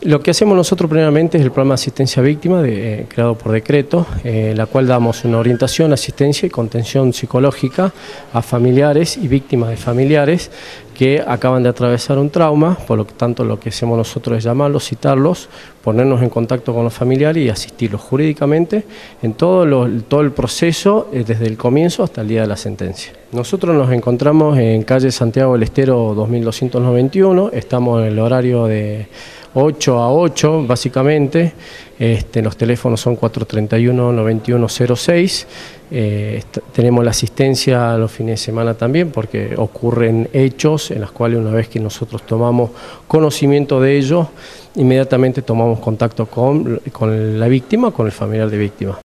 Lo que hacemos nosotros primeramente es el programa de asistencia a víctima creado por decreto, en la cual damos una orientación, asistencia y contención psicológica a familiares y víctimas de familiares que acaban de atravesar un trauma. Por lo tanto, lo que hacemos nosotros es llamarlos, citarlos, ponernos en contacto con los familiares y asistirlos jurídicamente en todo el proceso, desde el comienzo hasta el día de la sentencia. Nosotros nos encontramos en calle Santiago del Estero 2291, estamos en el horario de 8 a 8 básicamente, los teléfonos son 431-9106, tenemos la asistencia los fines de semana también porque ocurren hechos en los cuales una vez que nosotros tomamos conocimiento de ellos, inmediatamente tomamos contacto con la víctima, con el familiar de víctima.